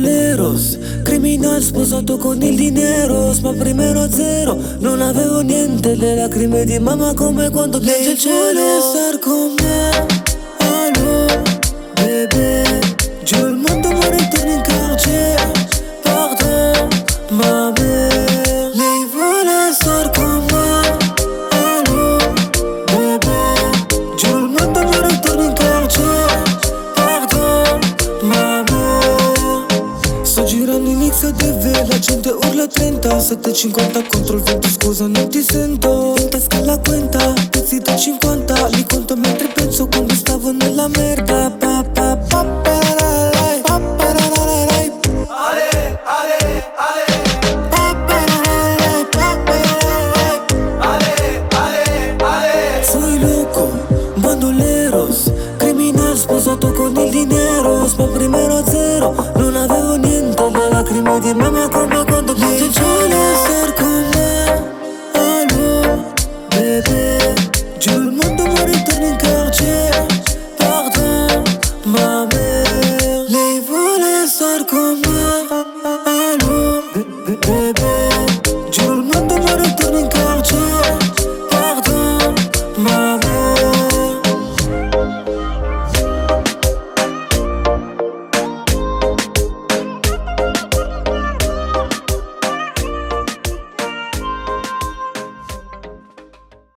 pistoleros, criminal sposato con il dineros, ma primero zero, non avevo niente, le lacrime di mamma come quando piange il cielo. Vuole star con me, allo, bebè, giù il mondo ma ritorno in carcere, pardon, ma mère. Lei vuole star con me, allo, bebè, giù il mondo ma ritorno in carcere, pardon, ma mère. Sto girando in XDV, la gente urla 30, 7,50 contro il vento, scusa non ti sento. In tasca la cuenta, pezzi da 50, li conto mentre penso quando stavo nella merda.